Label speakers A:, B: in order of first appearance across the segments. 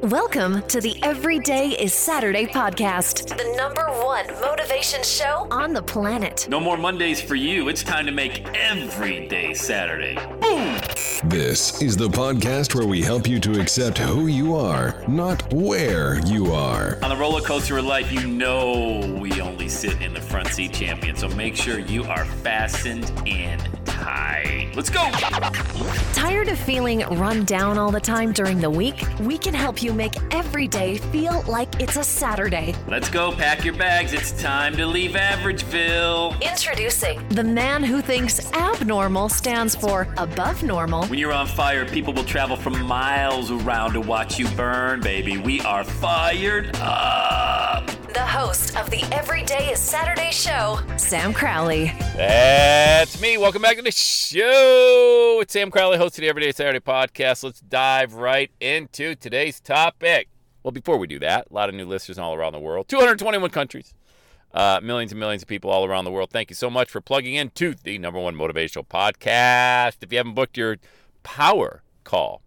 A: Welcome to the Everyday is Saturday podcast, the #1 motivation show on the planet.
B: No more Mondays for you. It's time to make every day Saturday. Boom!
C: This is the podcast where we help you to accept who you are, not where you are.
B: On the roller coaster of life, you know we only sit in the front seat, champion. So make sure you are fastened in tight. Let's go!
A: Tired of feeling run down all the time during the week? We can help you make every day feel like it's a Saturday.
B: Let's go, pack your bags. It's time to leave Averageville.
A: Introducing the man who thinks abnormal stands for above normal.
B: When you're on fire, people will travel from miles around to watch you burn, baby. We are fired up.
A: The host of the Everyday is Saturday show, Sam Crowley.
B: That's me. Welcome back to the show. It's Sam Crowley, host of the Everyday Saturday podcast. Let's dive right into today's topic. Well, before we do that, a lot of new listeners all around the world. 221 countries. Millions and millions of people all around the world. Thank you so much for plugging in to the #1 motivational podcast. If you haven't booked your power call,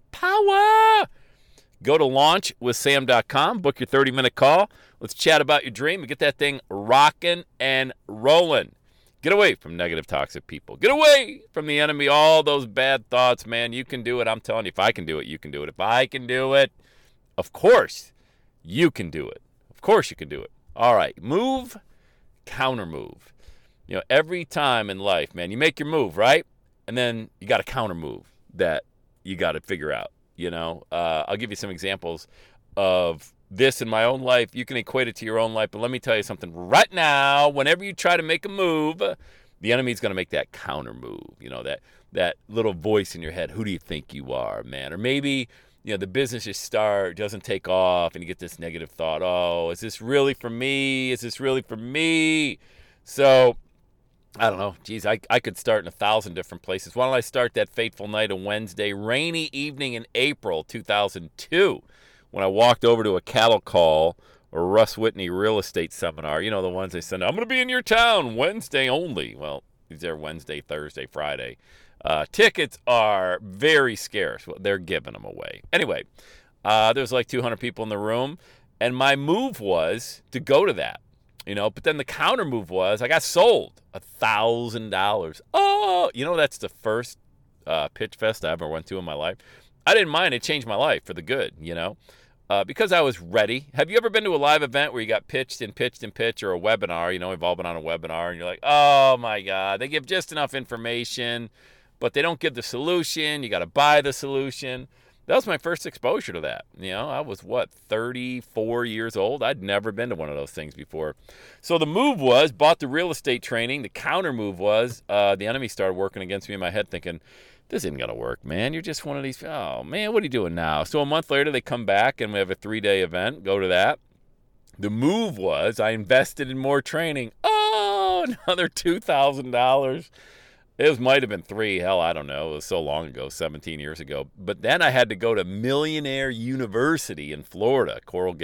B: go to launchwithsam.com, book your 30-minute call. Let's chat about your dream and get that thing rocking and rolling. Get away from negative, toxic people. Get away from the enemy, all those bad thoughts, man. You can do it. I'm telling you, if I can do it, you can do it. If I can do it, of course you can do it. Of course you can do it. All right, move, counter move. You know, every time in life, man, you make your move, right? And then you got a counter move that you got to figure out. You know, I'll give you some examples of this in my own life. You can equate it to your own life, but let me tell you something right now. Whenever you try to make a move, the enemy's going to make that counter move. You know, that little voice in your head. Who do you think you are, man? Or maybe, you know, the business you start doesn't take off and you get this negative thought. Oh, is this really for me? Is this really for me? So, I don't know. Geez, I could start in 1,000 different places. Why don't I start that fateful night of Wednesday, rainy evening in April 2002, when I walked over to a cattle call or Russ Whitney real estate seminar. You know, the ones they send, I'm going to be in your town Wednesday only. Well, these are Wednesday, Thursday, Friday. Tickets are very scarce. Well, they're giving them away. Anyway, there's like 200 people in the room, and my move was to go to that. You know, but then the counter move was I got sold $1,000. Oh, you know, that's the first pitch fest I ever went to in my life. I didn't mind. It changed my life for the good, you know, because I was ready. Have you ever been to a live event where you got pitched or a webinar? You know, we've all been on a webinar, and you're like, oh, my God, they give just enough information, but they don't give the solution. You got to buy the solution. That was my first exposure to that. You know, I was, 34 years old? I'd never been to one of those things before. So the move was, bought the real estate training. The counter move was, the enemy started working against me in my head thinking, this isn't going to work, man. You're just one of these, oh, man, what are you doing now? So a month later, they come back, and we have a 3-day event. Go to that. The move was, I invested in more training. Oh, another $2,000. It might have been 3. Hell, I don't know. It was so long ago, 17 years ago. But then I had to go to Millionaire University in Florida,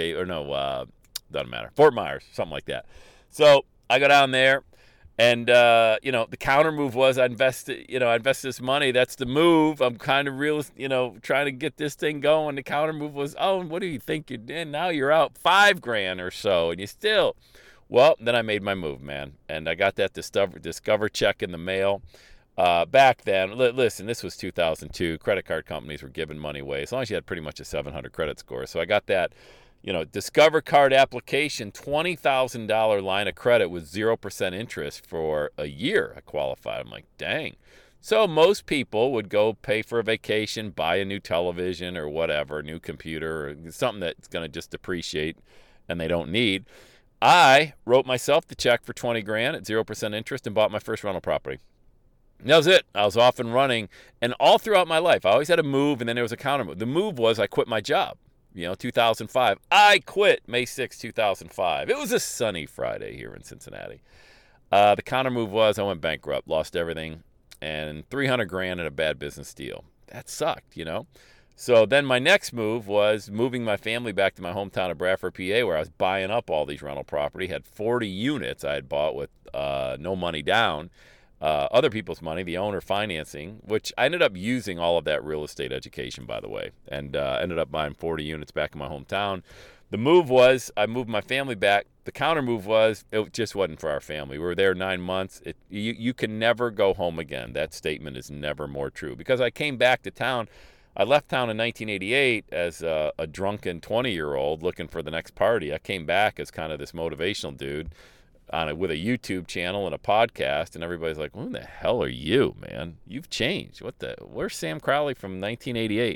B: doesn't matter, Fort Myers, something like that. So I go down there, and you know, the counter move was I invested this money. That's the move. I'm kind of trying to get this thing going. The counter move was, oh, what do you think you're doing? Now you're out $5,000 or so, and you still. Well, then I made my move, man, and I got that Discover check in the mail. Back then, listen, this was 2002. Credit card companies were giving money away as long as you had pretty much a 700 credit score. So I got that, you know, Discover card application, $20,000 line of credit with 0% interest for a year. I qualified. I'm like, dang. So most people would go pay for a vacation, buy a new television or whatever, a new computer, or something that's going to just depreciate and they don't need. I wrote myself the check for $20,000 at 0% interest and bought my first rental property. And that was it. I was off and running. And all throughout my life, I always had a move, and then there was a counter move. The move was I quit my job, 2005. I quit May 6, 2005. It was a sunny Friday here in Cincinnati. The counter move was I went bankrupt, lost everything, and $300,000 in a bad business deal. That sucked, you know. So then my next move was moving my family back to my hometown of Bradford, PA, where I was buying up all these rental property. Had 40 units I had bought with no money down. other people's money, the owner financing, which I ended up using all of that real estate education, by the way, and ended up buying 40 units back in my hometown. The move was I moved my family back. The counter move was it just wasn't for our family. We were there 9 months. You can never go home again. That statement is never more true, because I came back to town. I left town in 1988 as a drunken 20-year-old looking for the next party. I came back as kind of this motivational dude with a YouTube channel and a podcast, and everybody's like, "Who the hell are you, man? You've changed. Where's Sam Crowley from 1988?"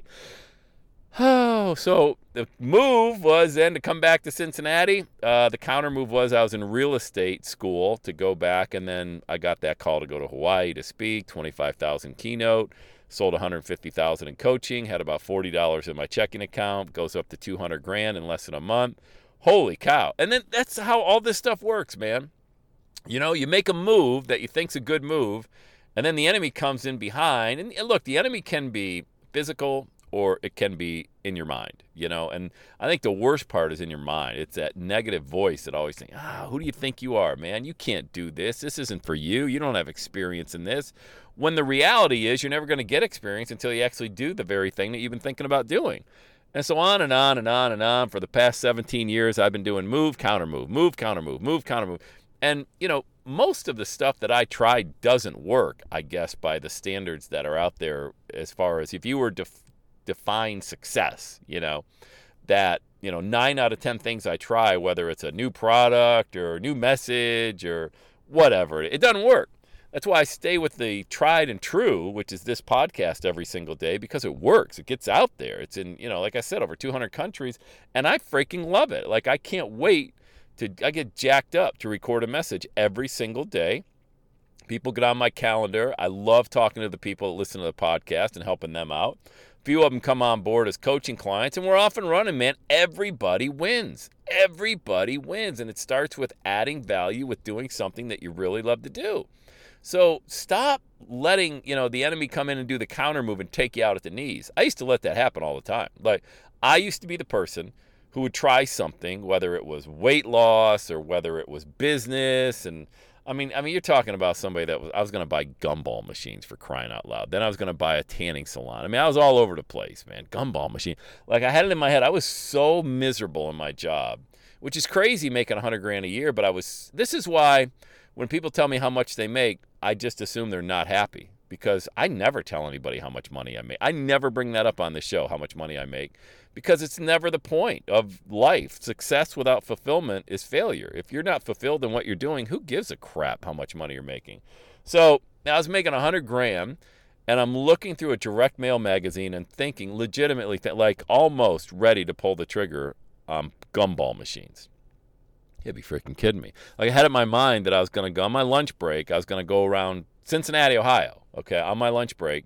B: Oh, so the move was then to come back to Cincinnati. The counter move was I was in real estate school to go back, and then I got that call to go to Hawaii to speak. 25,000 keynote, sold 150,000 in coaching, had about $40 in my checking account, goes up to 200 grand in less than a month. Holy cow. And then that's how all this stuff works, man. You know, you make a move that you think's a good move, and then the enemy comes in behind. And look, the enemy can be physical or it can be in your mind, you know. And I think the worst part is in your mind. It's that negative voice that always thinks, who do you think you are, man? You can't do this. This isn't for you. You don't have experience in this. When the reality is you're never going to get experience until you actually do the very thing that you've been thinking about doing. And so on and on and on and on. For the past 17 years, I've been doing move, counter move, move, counter move, move, counter move. And, you know, most of the stuff that I try doesn't work, I guess, by the standards that are out there, as far as if you were define success, you know, that, you know, 9 out of 10 things I try, whether it's a new product or a new message or whatever, it doesn't work. That's why I stay with the tried and true, which is this podcast every single day, because it works. It gets out there. It's in, you know, like I said, over 200 countries, and I freaking love it. Like, I can't wait I get jacked up to record a message every single day. People get on my calendar. I love talking to the people that listen to the podcast and helping them out. A few of them come on board as coaching clients, and we're off and running, man. Everybody wins. Everybody wins, and it starts with adding value with doing something that you really love to do. So stop letting, you know, the enemy come in and do the counter move and take you out at the knees. I used to let that happen all the time. Like, I used to be the person who would try something, whether it was weight loss or whether it was business. And I mean, you're talking about somebody I was going to buy gumball machines, for crying out loud. Then I was going to buy a tanning salon. I mean, I was all over the place, man. Gumball machine. Like, I had it in my head. I was so miserable in my job, which is crazy, making 100 grand a year. But this is why when people tell me how much they make, I just assume they're not happy, because I never tell anybody how much money I make. I never bring that up on the show, how much money I make, because it's never the point of life. Success without fulfillment is failure. If you're not fulfilled in what you're doing, who gives a crap how much money you're making? So I was making 100 grand, and I'm looking through a direct mail magazine and thinking legitimately, like almost ready to pull the trigger on gumball machines. You'd be freaking kidding me. Like, I had in my mind that I was going to go on my lunch break. I was going to go around Cincinnati, Ohio, okay, on my lunch break,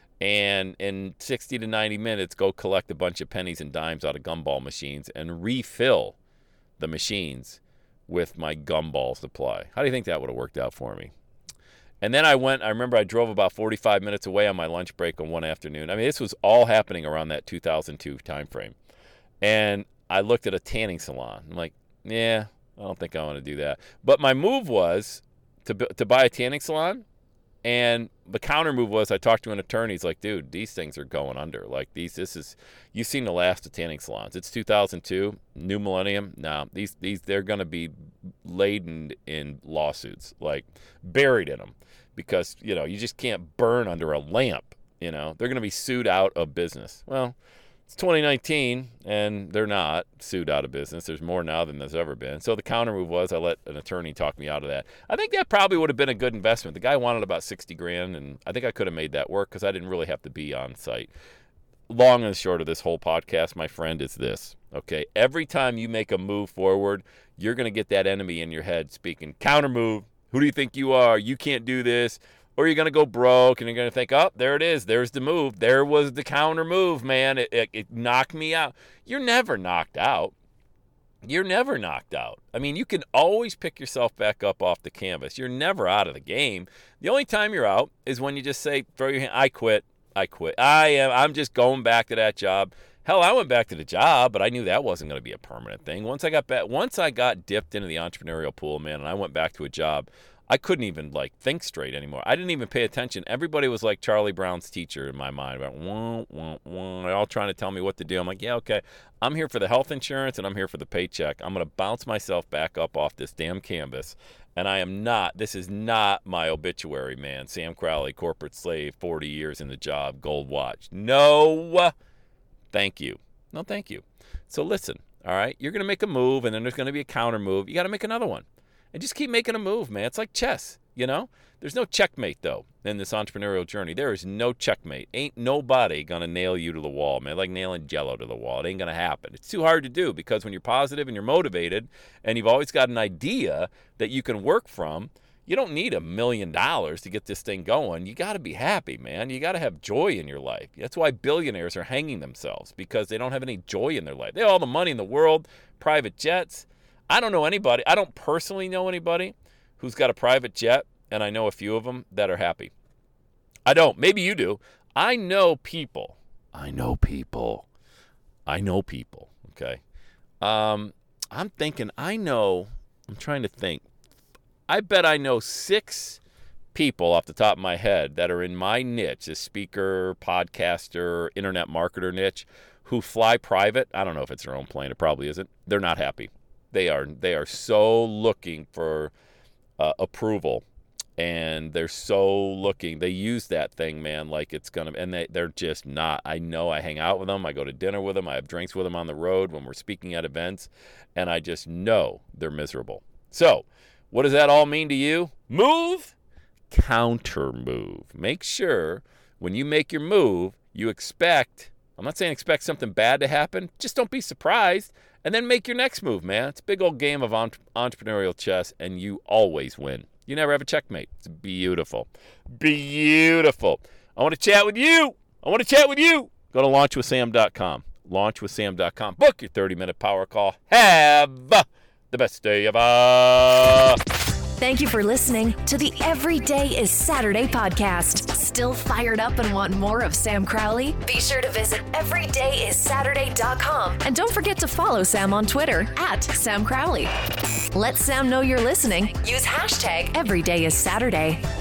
B: and in 60 to 90 minutes, go collect a bunch of pennies and dimes out of gumball machines and refill the machines with my gumball supply. How do you think that would have worked out for me? And then I remember I drove about 45 minutes away on my lunch break on one afternoon. I mean, this was all happening around that 2002 timeframe. And I looked at a tanning salon. I'm like, yeah, I don't think I want to do that. But my move was to buy a tanning salon, and the counter move was I talked to an attorney. He's like, dude, these things are going under. Like, you've seen the last of tanning salons. It's 2002, new millennium. No, these they're going to be laden in lawsuits, like buried in them, because, you know, you just can't burn under a lamp. You know, they're going to be sued out of business. Well, it's 2019, and they're not sued out of business. There's more now than there's ever been. So the counter move was I let an attorney talk me out of that. I think that probably would have been a good investment. The guy wanted about 60 grand, and I think I could have made that work because I didn't really have to be on site. Long and short of this whole podcast, my friend, is this, okay? Every time you make a move forward, you're going to get that enemy in your head speaking, counter move, who do you think you are? You can't do this. Or you're going to go broke, and you're going to think, oh, there it is. There's the move. There was the counter move, man. It knocked me out. You're never knocked out. You're never knocked out. I mean, you can always pick yourself back up off the canvas. You're never out of the game. The only time you're out is when you just say, throw your hand, I quit. I'm just going back to that job. Hell, I went back to the job, but I knew that wasn't going to be a permanent thing. Once I got dipped into the entrepreneurial pool, man, and I went back to a job, I couldn't even think straight anymore. I didn't even pay attention. Everybody was like Charlie Brown's teacher in my mind. They're all trying to tell me what to do. I'm like, yeah, okay. I'm here for the health insurance and I'm here for the paycheck. I'm going to bounce myself back up off this damn canvas. And I am not, this is not my obituary, man. Sam Crowley, corporate slave, 40 years in the job, gold watch. No, thank you. No, thank you. So listen, all right? You're going to make a move and then there's going to be a counter move. You got to make another one. And just keep making a move, man. It's like chess, There's no checkmate, though, in this entrepreneurial journey. There is no checkmate. Ain't nobody going to nail you to the wall, man. Like nailing Jell-O to the wall. It ain't going to happen. It's too hard to do because when you're positive and you're motivated and you've always got an idea that you can work from, you don't need $1 million to get this thing going. You got to be happy, man. You got to have joy in your life. That's why billionaires are hanging themselves, because they don't have any joy in their life. They have all the money in the world, private jets. I don't know anybody. I don't personally know anybody who's got a private jet, and I know a few of them that are happy. I don't. Maybe you do. I know people. Okay. I'm trying to think. I bet I know 6 people off the top of my head that are in my niche, a speaker, podcaster, internet marketer niche, who fly private. I don't know if it's their own plane. It probably isn't. They're not happy. They are so looking for approval, and they're so looking. They use that thing, man, like it's gonna. And they're just not. I know. I hang out with them. I go to dinner with them. I have drinks with them on the road when we're speaking at events, and I just know they're miserable. So, what does that all mean to you? Move, counter move. Make sure when you make your move, you expect. I'm not saying expect something bad to happen. Just don't be surprised. And then make your next move, man. It's a big old game of entrepreneurial chess, and you always win. You never have a checkmate. It's beautiful. Beautiful. I want to chat with you. Go to launchwithsam.com. Launchwithsam.com. Book your 30-minute power call. Have the best day ever.
A: Thank you for listening to the Every Day is Saturday podcast. Still fired up and want more of Sam Crowley? Be sure to visit everydayissaturday.com. And don't forget to follow Sam on Twitter @Sam Crowley. Let Sam know you're listening. Use #EverydayIsSaturday.